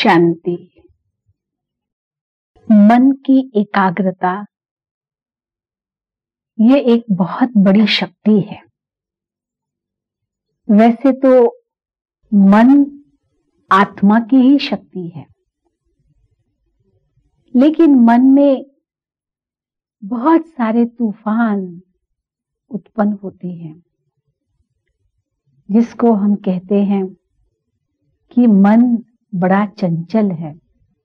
शांति। मन की एकाग्रता ये एक बहुत बड़ी शक्ति है। वैसे तो मन आत्मा की ही शक्ति है, लेकिन मन में बहुत सारे तूफान उत्पन्न होते हैं, जिसको हम कहते हैं कि मन बड़ा चंचल है।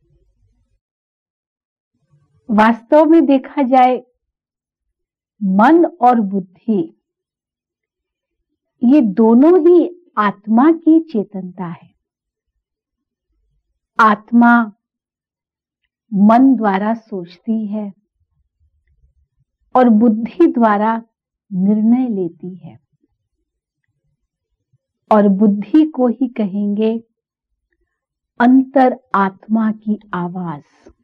वास्तव में देखा जाए, मन और बुद्धि ये दोनों ही आत्मा की चेतनता है। आत्मा मन द्वारा सोचती है और बुद्धि द्वारा निर्णय लेती है, और बुद्धि को ही कहेंगे अंतर आत्मा की आवाज।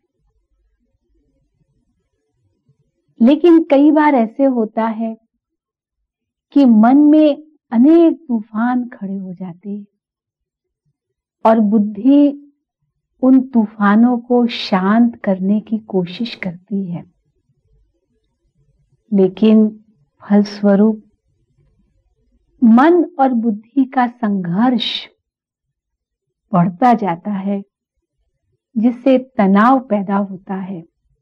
लेकिन कई बार ऐसे होता है कि मन में अनेक तूफान खड़े हो जाते हैं और बुद्धि उन तूफानों को शांत करने की कोशिश करती है, लेकिन फलस्वरूप मन और बुद्धि का संघर्ष बढ़ता जाता है, जिससे तनाव पैदा होता है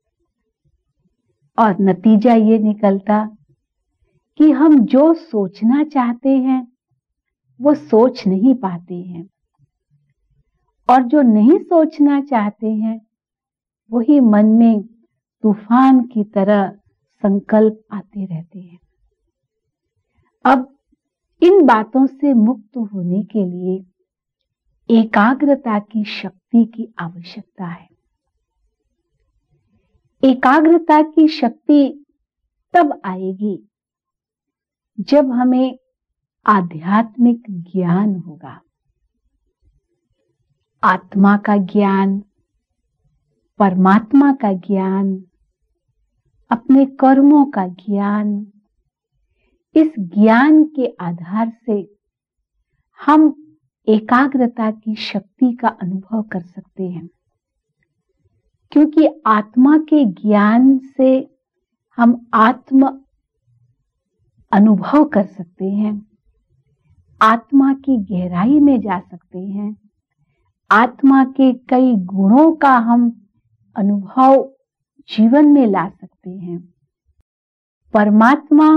और नतीजा ये निकलता कि हम जो सोचना चाहते हैं वो सोच नहीं पाते हैं, और जो नहीं सोचना चाहते हैं वही मन में तूफान की तरह संकल्प आते रहते हैं। अब इन बातों से मुक्त होने के लिए एकाग्रता की शक्ति की आवश्यकता है। एकाग्रता की शक्ति तब आएगी जब हमें आध्यात्मिक ज्ञान होगा। आत्मा का ज्ञान, परमात्मा का ज्ञान, अपने कर्मों का ज्ञान, इस ज्ञान के आधार से हम एकाग्रता की शक्ति का अनुभव कर सकते हैं, क्योंकि आत्मा के ज्ञान से हम आत्म अनुभव कर सकते हैं, आत्मा की गहराई में जा सकते हैं, आत्मा के कई गुणों का हम अनुभव जीवन में ला सकते हैं। परमात्मा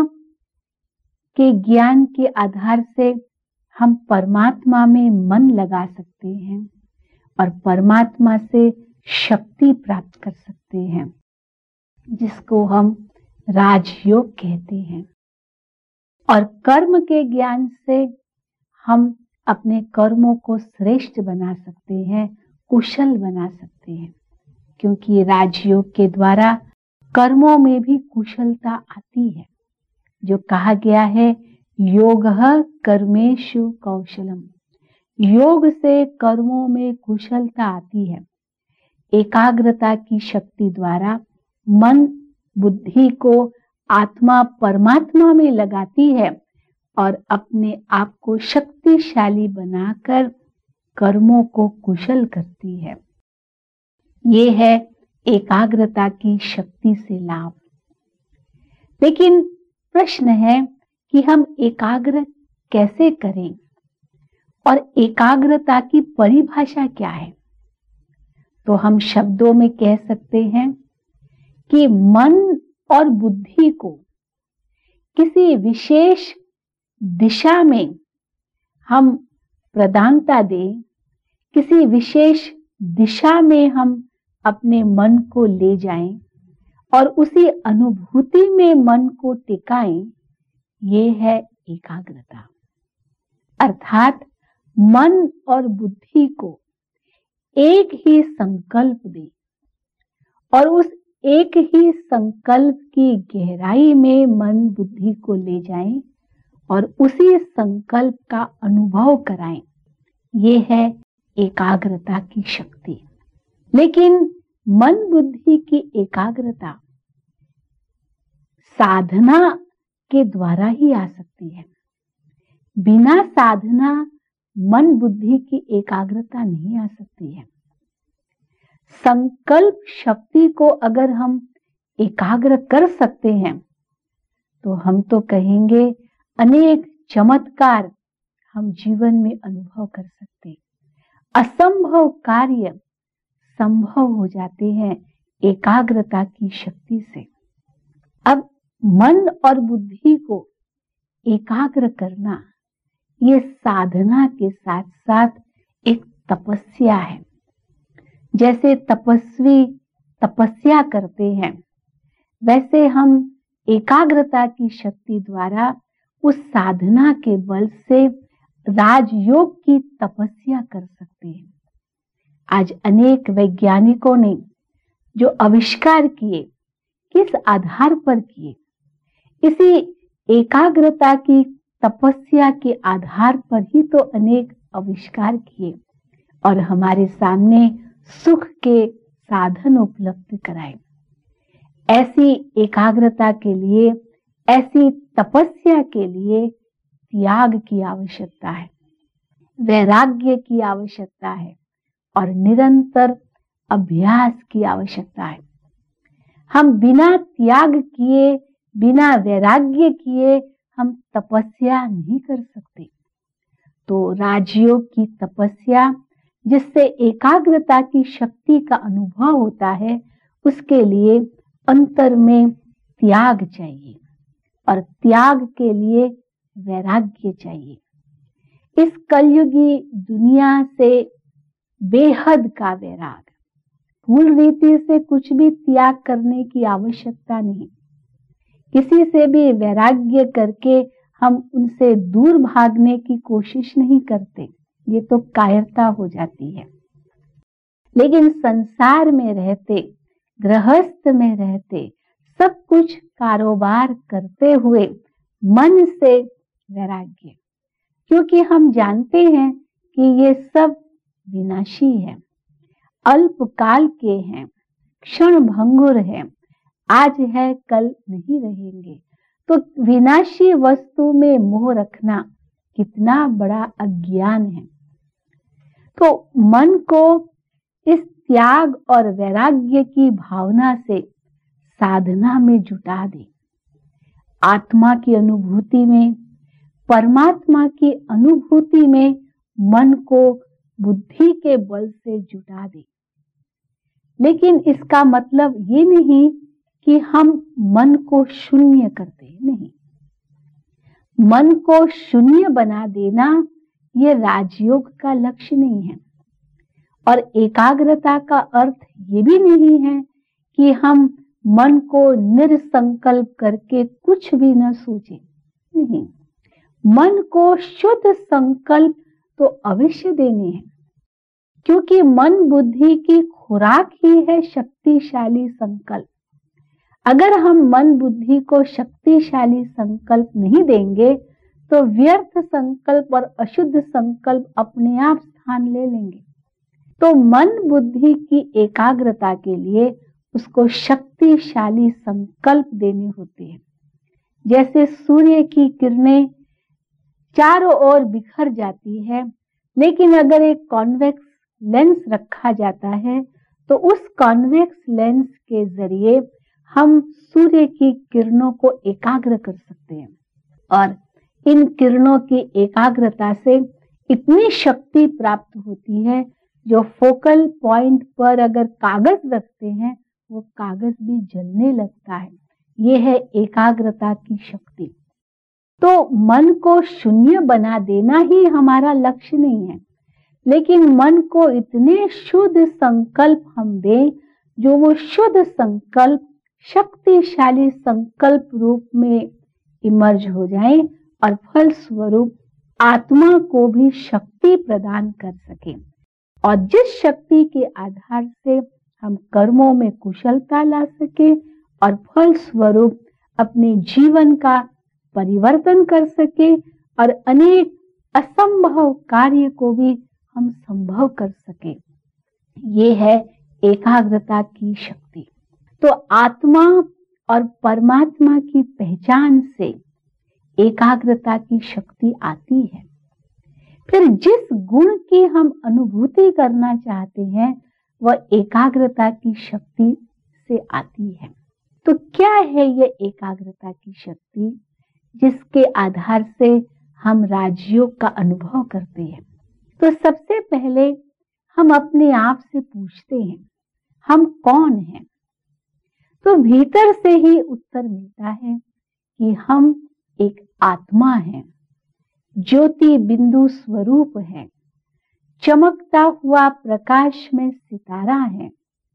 के ज्ञान के आधार से हम परमात्मा में मन लगा सकते हैं और परमात्मा से शक्ति प्राप्त कर सकते हैं, जिसको हम राजयोग कहते हैं। और कर्म के ज्ञान से हम अपने कर्मों को श्रेष्ठ बना सकते हैं, कुशल बना सकते हैं, क्योंकि राजयोग के द्वारा कर्मों में भी कुशलता आती है। जो कहा गया है, योगः कर्मेषु कौशलम, योग से कर्मों में कुशलता आती है। एकाग्रता की शक्ति द्वारा मन बुद्धि को आत्मा परमात्मा में लगाती है और अपने आप को शक्तिशाली बनाकर कर्मों को कुशल करती है। ये है एकाग्रता की शक्ति से लाभ। लेकिन प्रश्न है कि हम एकाग्र कैसे करें और एकाग्रता की परिभाषा क्या है? तो हम शब्दों में कह सकते हैं कि मन और बुद्धि को किसी विशेष दिशा में हम प्रधानता दें, किसी विशेष दिशा में हम अपने मन को ले जाएं और उसी अनुभूति में मन को टिकाएं, ये है एकाग्रता। अर्थात मन और बुद्धि को एक ही संकल्प दें और उस एक ही संकल्प की गहराई में मन बुद्धि को ले जाएं और उसी संकल्प का अनुभव कराएं। ये है एकाग्रता की शक्ति। लेकिन मन बुद्धि की एकाग्रता साधना के द्वारा ही आ सकती है। बिना साधना मन बुद्धि की एकाग्रता नहीं आ सकती है। संकल्प शक्ति को अगर हम एकाग्र कर सकते हैं तो हम तो कहेंगे अनेक चमत्कार हम जीवन में अनुभव कर सकते हैं। असंभव कार्य संभव हो जाते हैं एकाग्रता की शक्ति से। अब मन और बुद्धि को एकाग्र करना ये साधना के साथ साथ एक तपस्या है। जैसे तपस्वी तपस्या करते हैं, वैसे हम एकाग्रता की शक्ति द्वारा उस साधना के बल से राजयोग की तपस्या कर सकते हैं। आज अनेक वैज्ञानिकों ने जो आविष्कार किए, किस आधार पर किए? इसी एकाग्रता की तपस्या के आधार पर ही तो अनेक आविष्कार किए और हमारे सामने सुख के साधन उपलब्ध कराए। ऐसी एकाग्रता के लिए, ऐसी तपस्या के लिए त्याग की आवश्यकता है, वैराग्य की आवश्यकता है और निरंतर अभ्यास की आवश्यकता है। हम बिना त्याग किए, बिना वैराग्य किए हम तपस्या नहीं कर सकते। तो राजयोग की तपस्या, जिससे एकाग्रता की शक्ति का अनुभव होता है, उसके लिए अंतर में त्याग चाहिए और त्याग के लिए वैराग्य चाहिए। इस कलयुगी दुनिया से बेहद का वैराग, मूल रीति से कुछ भी त्याग करने की आवश्यकता नहीं। किसी से भी वैराग्य करके हम उनसे दूर भागने की कोशिश नहीं करते, ये तो कायरता हो जाती है। लेकिन संसार में रहते, गृहस्थ में रहते, सब कुछ कारोबार करते हुए मन से वैराग्य, क्योंकि हम जानते हैं कि ये सब विनाशी है, अल्पकाल के हैं, क्षण भंगुर है, आज है कल नहीं रहेंगे। तो विनाशी वस्तु में मोह रखना कितना बड़ा अज्ञान है। तो मन को इस त्याग और वैराग्य की भावना से साधना में जुटा दे। आत्मा की अनुभूति में, परमात्मा की अनुभूति में मन को बुद्धि के बल से जुटा दे। लेकिन इसका मतलब ये नहीं कि हम मन को शून्य कर दें, नहीं। मन को शून्य बना देना ये राजयोग का लक्ष्य नहीं है। और एकाग्रता का अर्थ ये भी नहीं है कि हम मन को निरसंकल्प करके कुछ भी न सोचें, नहीं। मन को शुद्ध संकल्प तो अवश्य देने हैं, क्योंकि मन बुद्धि की खुराक ही है शक्तिशाली संकल्प। अगर हम मन बुद्धि को शक्तिशाली संकल्प नहीं देंगे तो व्यर्थ संकल्प और अशुद्ध संकल्प अपने आप स्थान ले लेंगे। तो मन बुद्धि की एकाग्रता के लिए उसको शक्तिशाली संकल्प देने होते हैं। जैसे सूर्य की किरणें चारों ओर बिखर जाती है, लेकिन अगर एक कॉन्वेक्स लेंस रखा जाता है तो उस कॉन्वेक्स लेंस के जरिए हम सूर्य की किरणों को एकाग्र कर सकते हैं। और इन किरणों की एकाग्रता से इतनी शक्ति प्राप्त होती है, जो फोकल पॉइंट पर अगर कागज रखते हैं वो कागज भी जलने लगता है। ये है एकाग्रता की शक्ति। तो मन को शून्य बना देना ही हमारा लक्ष्य नहीं है, लेकिन मन को इतने शुद्ध संकल्प हम दें जो वो शुद्ध संकल्प शक्तिशाली संकल्प रूप में इमर्ज हो जाए और फल स्वरूप आत्मा को भी शक्ति प्रदान कर सके। और जिस शक्ति के आधार से हम कर्मों में कुशलता ला सके और फल स्वरूप अपने जीवन का परिवर्तन कर सके और अनेक असंभव कार्य को भी हम संभव कर सके। ये है एकाग्रता की शक्ति। तो आत्मा और परमात्मा की पहचान से एकाग्रता की शक्ति आती है। फिर जिस गुण की हम अनुभूति करना चाहते हैं वह एकाग्रता की शक्ति से आती है। तो क्या है ये एकाग्रता की शक्ति जिसके आधार से हम राजयोग का अनुभव करते हैं? तो सबसे पहले हम अपने आप से पूछते हैं, हम कौन हैं? तो भीतर से ही उत्तर मिलता है कि हम एक आत्मा हैं, ज्योति बिंदु स्वरूप है, चमकता हुआ प्रकाश में सितारा है,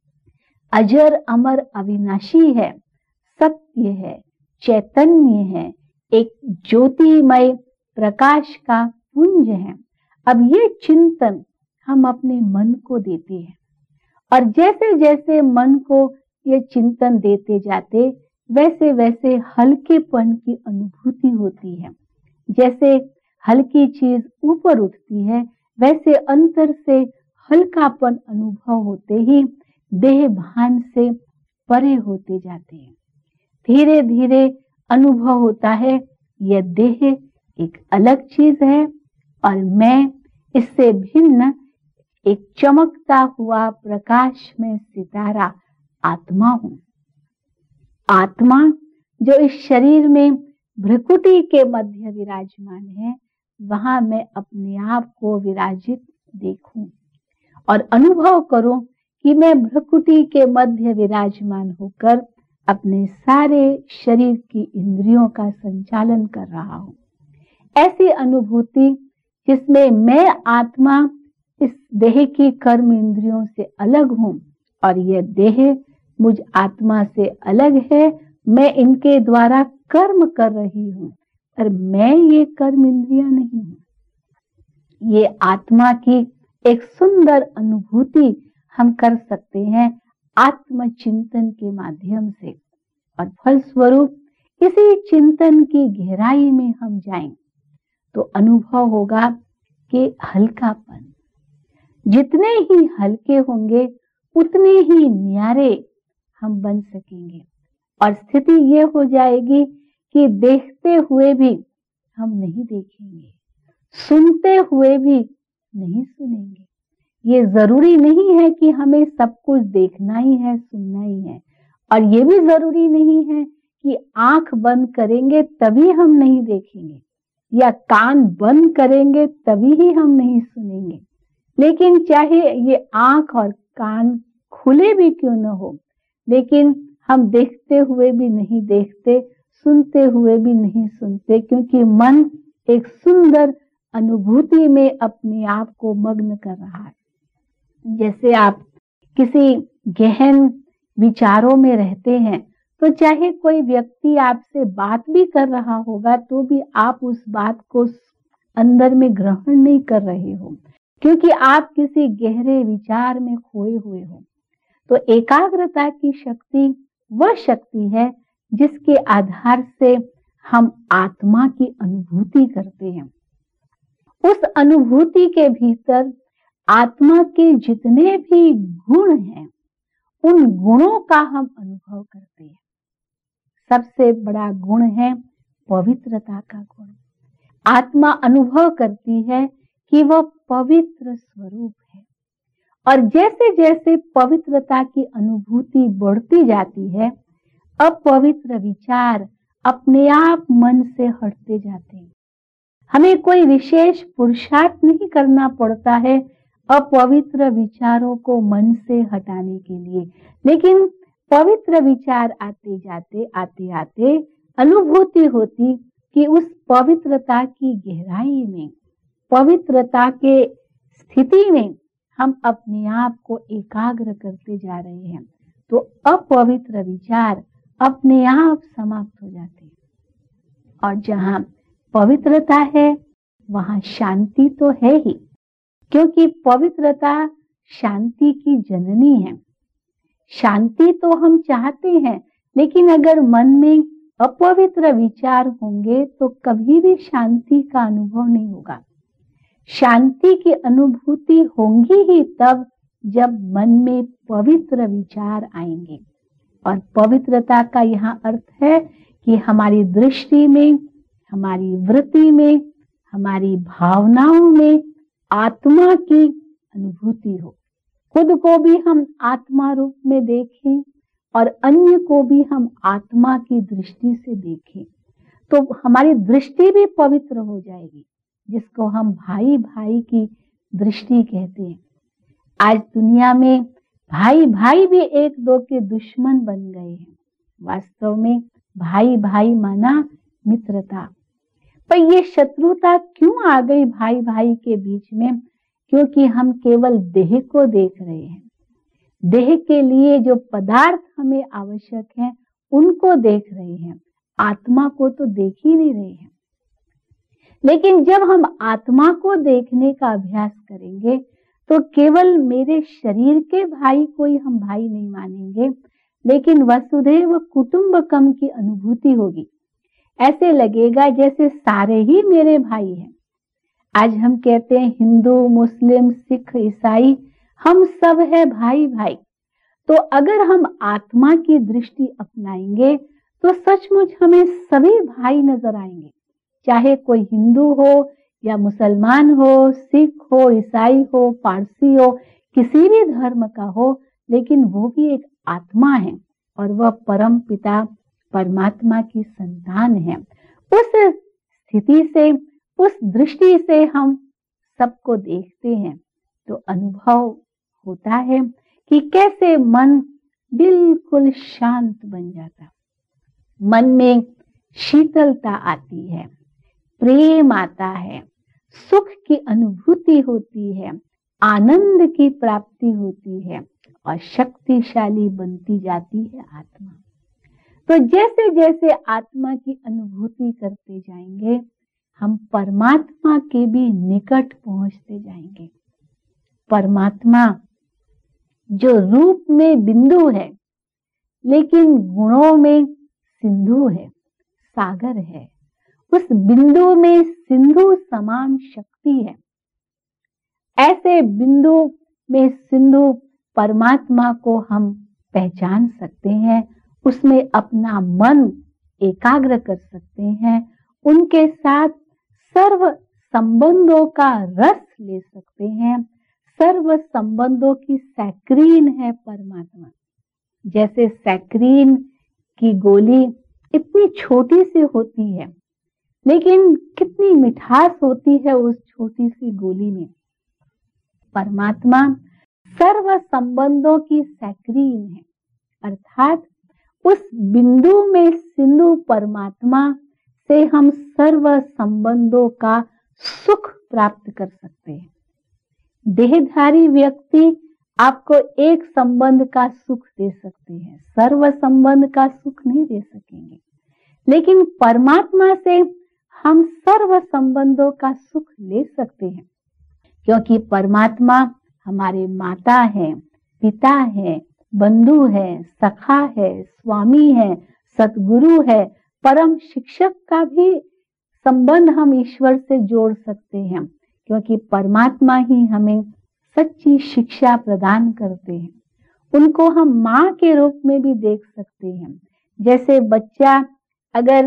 अजर अमर अविनाशी है, सत्य है, चैतन्य है, एक ज्योतिमय प्रकाश का पुंज है। अब ये चिंतन हम अपने मन को देते हैं और जैसे जैसे मन को ये चिंतन देते जाते वैसे वैसे हल्केपन की अनुभूति होती है। जैसे हल्की चीज ऊपर उठती है वैसे अंतर से हल्कापन अनुभव होते ही देह भान से परे होते जाते हैं। धीरे धीरे अनुभव होता है यह देह एक अलग चीज है और मैं इससे भिन्न एक चमकता हुआ प्रकाश में सितारा आत्मा हूं। आत्मा जो इस शरीर में भ्रुकुटी के मध्य विराजमान है, वहां मैं अपने आप को विराजित देखूं और अनुभव करूं कि मैं भ्रुकुटी के मध्य विराजमान होकर अपने सारे शरीर की इंद्रियों का संचालन कर रहा हूं। ऐसी अनुभूति जिसमें मैं आत्मा इस देह की कर्म इंद्रियों से अलग हूं और यह देह मुझ आत्मा से अलग है, मैं इनके द्वारा कर्म कर रही हूं और मैं ये कर्म इंद्रियां नहीं हूं। ये आत्मा की एक सुंदर अनुभूति हम कर सकते हैं आत्मचिंतन के माध्यम से और फलस्वरूप इसी चिंतन की गहराई में हम जाएं तो अनुभव होगा कि हल्कापन, जितने ही हल्के होंगे उतने ही न्यारे हम बन सकेंगे और स्थिति ये हो जाएगी कि देखते हुए भी हम नहीं देखेंगे, सुनते हुए भी नहीं सुनेंगे। ये जरूरी नहीं है कि हमें सब कुछ देखना ही है, सुनना ही है, और ये भी जरूरी नहीं है कि आंख बंद करेंगे तभी हम नहीं देखेंगे या कान बंद करेंगे तभी ही हम नहीं सुनेंगे। लेकिन चाहे ये आंख और कान खुले भी क्यों न हो, लेकिन हम देखते हुए भी नहीं देखते, सुनते हुए भी नहीं सुनते, क्योंकि मन एक सुंदर अनुभूति में अपने आप को मग्न कर रहा है। जैसे आप किसी गहन विचारों में रहते हैं तो चाहे कोई व्यक्ति आपसे बात भी कर रहा होगा तो भी आप उस बात को अंदर में ग्रहण नहीं कर रहे हो, क्योंकि आप किसी गहरे विचार में खोए हुए हो। तो एकाग्रता की शक्ति वह शक्ति है जिसके आधार से हम आत्मा की अनुभूति करते हैं। उस अनुभूति के भीतर आत्मा के जितने भी गुण हैं उन गुणों का हम अनुभव करते हैं। सबसे बड़ा गुण है पवित्रता का गुण। आत्मा अनुभव करती है कि वह पवित्र स्वरूप है और जैसे जैसे पवित्रता की अनुभूति बढ़ती जाती है अपवित्र विचार अपने आप मन से हटते जाते हैं। हमें कोई विशेष पुरुषार्थ नहीं करना पड़ता है अपवित्र विचारों को मन से हटाने के लिए, लेकिन पवित्र विचार आते आते अनुभूति होती कि उस पवित्रता की गहराई में, पवित्रता के स्थिति में हम अपने आप को एकाग्र करते जा रहे हैं, तो अपवित्र विचार अपने आप समाप्त हो जाते हैं। और जहाँ पवित्रता है वहाँ शांति तो है ही, क्योंकि पवित्रता शांति की जननी है। शांति तो हम चाहते हैं, लेकिन अगर मन में अपवित्र विचार होंगे तो कभी भी शांति का अनुभव नहीं होगा। शांति की अनुभूति होंगी ही तब जब मन में पवित्र विचार आएंगे। और पवित्रता का यहाँ अर्थ है कि हमारी दृष्टि में, हमारी वृत्ति में, हमारी भावनाओं में आत्मा की अनुभूति हो। खुद को भी हम आत्मा रूप में देखें और अन्य को भी हम आत्मा की दृष्टि से देखें, तो हमारी दृष्टि भी पवित्र हो जाएगी, जिसको हम भाई भाई की दृष्टि कहते हैं। आज दुनिया में भाई भाई भी एक दो के दुश्मन बन गए हैं। वास्तव में भाई भाई माना मित्रता, पर ये शत्रुता क्यों आ गई भाई भाई के बीच में? क्योंकि हम केवल देह को देख रहे हैं। देह के लिए जो पदार्थ हमें आवश्यक है उनको देख रहे हैं, आत्मा को तो देख ही नहीं रहे हैं। लेकिन जब हम आत्मा को देखने का अभ्यास करेंगे तो केवल मेरे शरीर के भाई को ही हम भाई नहीं मानेंगे, लेकिन वसुधैव कुटुंबकम की अनुभूति होगी। ऐसे लगेगा जैसे सारे ही मेरे भाई हैं। आज हम कहते हैं हिंदू, मुस्लिम, सिख, ईसाई, हम सब है भाई भाई। तो अगर हम आत्मा की दृष्टि अपनाएंगे तो सचमुच हमें सभी भाई नजर आएंगे, चाहे कोई हिंदू हो या मुसलमान हो, सिख हो, ईसाई हो, पारसी हो, किसी भी धर्म का हो, लेकिन वो भी एक आत्मा है और वह परम पिता परमात्मा की संतान है। उस स्थिति से, उस दृष्टि से हम सबको देखते हैं तो अनुभव होता है कि कैसे मन बिल्कुल शांत बन जाता, मन में शीतलता आती है, प्रेम आता है, सुख की अनुभूति होती है, आनंद की प्राप्ति होती है और शक्तिशाली बनती जाती है आत्मा। तो जैसे जैसे आत्मा की अनुभूति करते जाएंगे हम परमात्मा के भी निकट पहुंचते जाएंगे। परमात्मा जो रूप में बिंदु है लेकिन गुणों में सिंधु है, सागर है, उस बिंदु में सिंधु समान शक्ति है। ऐसे बिंदु में सिंधु परमात्मा को हम पहचान सकते हैं, उसमें अपना मन एकाग्र कर सकते हैं, उनके साथ सर्व संबंधों का रस ले सकते हैं। सर्व संबंधों की सैक्रीन है परमात्मा। जैसे सैक्रीन की गोली इतनी छोटी सी होती है, लेकिन कितनी मिठास होती है उस छोटी सी गोली में। परमात्मा सर्व संबंधों की सैक्रीन है, अर्थात उस बिंदु में सिंधु परमात्मा से हम सर्व संबंधों का सुख प्राप्त कर सकते हैं। देहधारी व्यक्ति आपको एक संबंध का सुख दे सकते हैं, सर्व संबंध का सुख नहीं दे सकेंगे, लेकिन परमात्मा से हम सर्व संबंधों का सुख ले सकते हैं, क्योंकि परमात्मा हमारे माता है, पिता है, बंधु है, सखा है, स्वामी है, सतगुरु है, परम शिक्षक का भी संबंध हम ईश्वर से जोड़ सकते हैं, क्योंकि परमात्मा ही हमें सच्ची शिक्षा प्रदान करते हैं। उनको हम माँ के रूप में भी देख सकते हैं। जैसे बच्चा अगर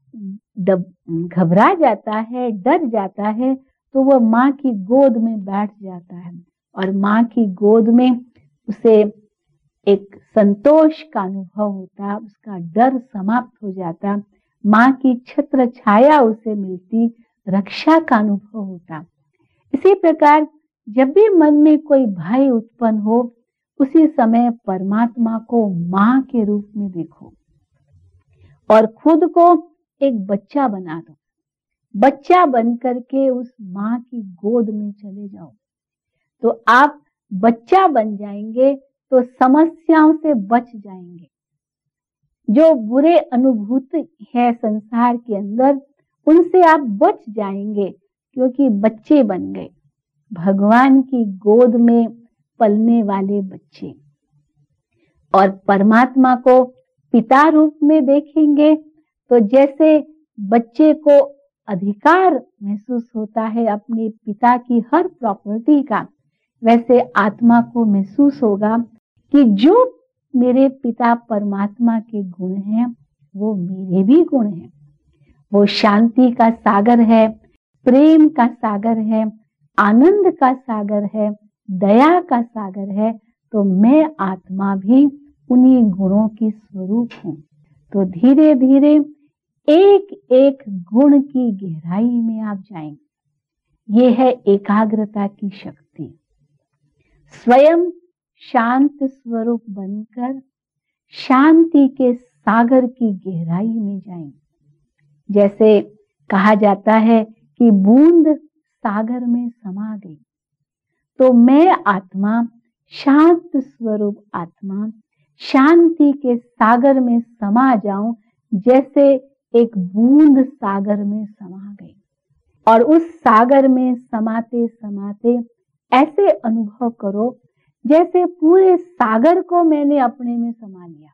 घबरा जाता है, डर जाता है, तो वह माँ की गोद में बैठ जाता है और माँ की गोद में उसे एक संतोष का अनुभव होता, उसका डर समाप्त हो जाता, माँ की छत्र छाया उसे मिलती, रक्षा का अनुभव होता। इसी प्रकार जब भी मन में कोई भय उत्पन्न हो, उसी समय परमात्मा को माँ के रूप में देखो और खुद को एक बच्चा बना दो। बच्चा बन करके उस माँ की गोद में चले जाओ, तो आप बच्चा बन जाएंगे तो समस्याओं से बच जाएंगे। जो बुरे अनुभूति है संसार के अंदर, उनसे आप बच जाएंगे, क्योंकि बच्चे बन गए, भगवान की गोद में पलने वाले बच्चे। और परमात्मा को पिता रूप में देखेंगे तो जैसे बच्चे को अधिकार महसूस होता है अपने पिता की हर प्रॉपर्टी का, वैसे आत्मा को महसूस होगा कि जो मेरे पिता परमात्मा के गुण हैं वो मेरे भी गुण हैं। वो शांति का सागर है, प्रेम का सागर है, आनंद का सागर है, दया का सागर है, तो मैं आत्मा भी उन्हीं गुणों की स्वरूप हूँ। तो धीरे धीरे एक एक गुण की गहराई में आप जाएंगे। ये है एकाग्रता की शक्ति। स्वयं शांत स्वरूप बनकर शांति के सागर की गहराई में जाएंगे। जैसे कहा जाता है कि बूंद सागर में समा गई, तो मैं आत्मा, शांत स्वरूप आत्मा, शांति के सागर में समा जाऊं, जैसे एक बूंद सागर में समा गई। और उस सागर में समाते समाते ऐसे अनुभव करो जैसे पूरे सागर को मैंने अपने में समा लिया।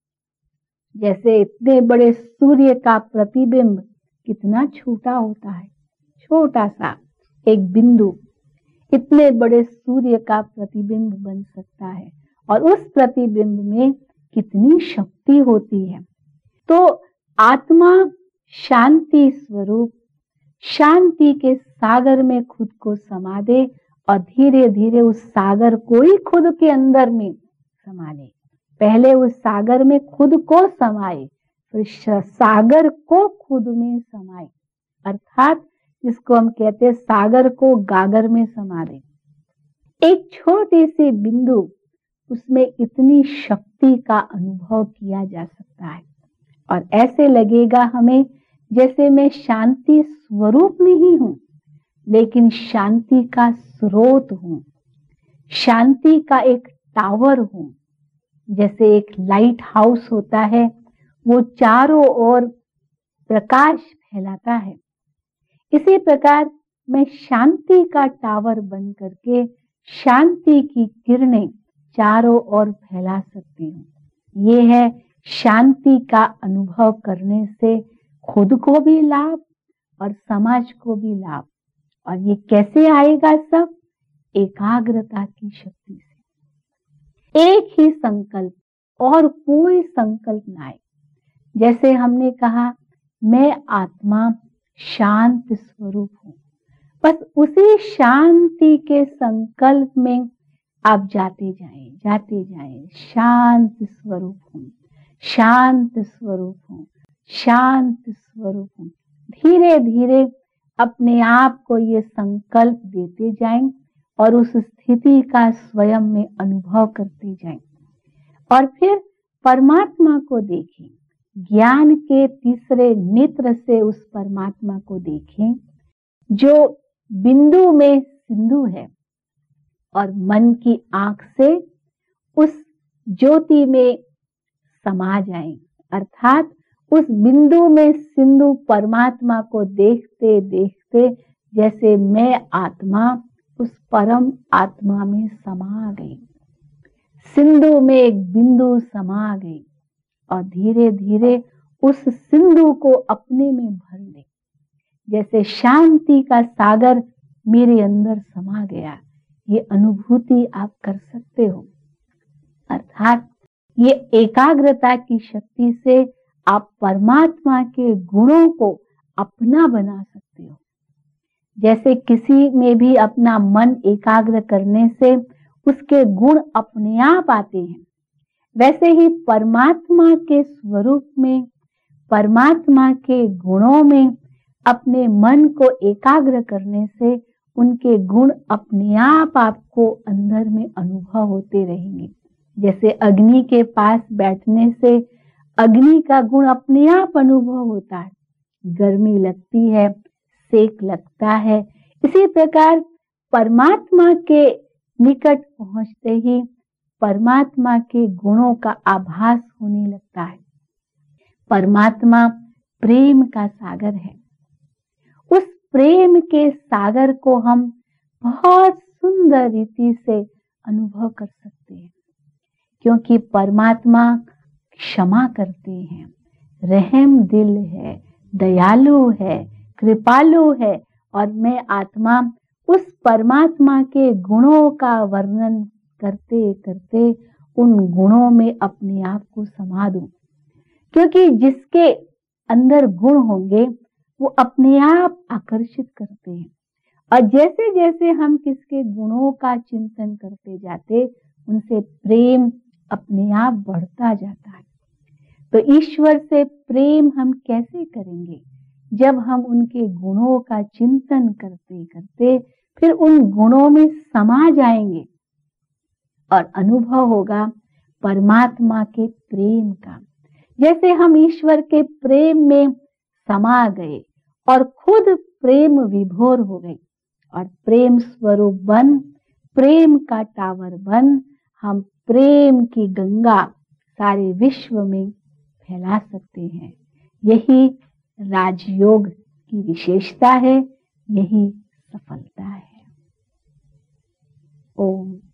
जैसे इतने बड़े सूर्य का प्रतिबिंब कितना छोटा होता है, छोटा सा एक बिंदु इतने बड़े सूर्य का प्रतिबिंब बन सकता है, और उस प्रतिबिंब में कितनी शक्ति होती है। तो आत्मा शांति स्वरूप शांति के सागर में खुद को समा दे और धीरे धीरे उस सागर को ही खुद के अंदर में समा ले। पहले उस सागर में खुद को समाए, फिर सागर को खुद में समाए, अर्थात जिसको हम कहते हैं सागर को गागर में समा दे। एक छोटी सी बिंदु, उसमें इतनी शक्ति का अनुभव किया जा सकता है। और ऐसे लगेगा हमें जैसे मैं शांति स्वरूप नहीं हूं, लेकिन शांति का स्रोत हूं, शांति का एक टावर हूं। जैसे एक लाइट हाउस होता है, वो चारों ओर प्रकाश फैलाता है, इसी प्रकार मैं शांति का टावर बन करके शांति की किरणें चारों ओर फैला सकती हूँ। ये है शांति का अनुभव करने से खुद को भी लाभ और समाज को भी लाभ। और ये कैसे आएगा सब? एकाग्रता की शक्ति से। एक ही संकल्प, और कोई संकल्प ना आए। जैसे हमने कहा मैं आत्मा शांत स्वरूप हूं, बस उसी शांति के संकल्प में आप जाते जाएं, शांत स्वरूप हूं, शांत स्वरूप हूं, शांत स्वरूप हूं। धीरे धीरे अपने आप को ये संकल्प देते जाएं और उस स्थिति का स्वयं में अनुभव करते जाएं। और फिर परमात्मा को देखें, ज्ञान के तीसरे नेत्र से उस परमात्मा को देखें जो बिंदु में सिंधु है, और मन की आंख से उस ज्योति में समा जाएं। अर्थात उस बिंदु में सिंधु परमात्मा को देखते देखते जैसे मैं आत्मा उस परम आत्मा में समा गई, सिंधु में एक बिंदु समा गई, और धीरे धीरे उस सिंधु को अपने में भर ले। जैसे शांति का सागर मेरे अंदर समा गया, ये अनुभूति आप कर सकते हो। अर्थात ये एकाग्रता की शक्ति से आप परमात्मा के गुणों को अपना बना सकते हो। जैसे किसी में भी अपना मन एकाग्र करने से उसके गुण अपने आप आते हैं, वैसे ही परमात्मा के स्वरूप में, परमात्मा के गुणों में अपने मन को एकाग्र करने से उनके गुण अपने आप आपको अंदर में अनुभव होते रहेंगे। जैसे अग्नि के पास बैठने से अग्नि का गुण अपने आप अनुभव होता है, गर्मी लगती है, सेक लगता है। इसी प्रकार परमात्मा के निकट पहुंचते ही परमात्मा के गुणों का आभास होने लगता है। परमात्मा प्रेम का सागर है। उस प्रेम के सागर को हम बहुत सुंदर रीति से अनुभव कर सकते हैं, क्योंकि परमात्मा क्षमा करते हैं, रहम दिल है, दयालु है, कृपालु है। और मैं आत्मा उस परमात्मा के गुणों का वर्णन करते करते उन गुणों में अपने आप को समा दूं, क्योंकि जिसके अंदर गुण होंगे वो अपने आप आकर्षित करते हैं। और जैसे जैसे हम किसके गुणों का चिंतन करते जाते, उनसे प्रेम अपने आप बढ़ता जाता है। तो ईश्वर से प्रेम हम कैसे करेंगे? जब हम उनके गुणों का चिंतन करते करते फिर उन गुणों में समा जाएंगे और अनुभव होगा परमात्मा के प्रेम का। जैसे हम ईश्वर के प्रेम में समा गए और खुद प्रेम विभोर हो गई और प्रेम स्वरूप बन, प्रेम का टावर बन, हम प्रेम की गंगा सारे विश्व में फैला सकते हैं। यही राजयोग की विशेषता है, यही सफलता है। ओम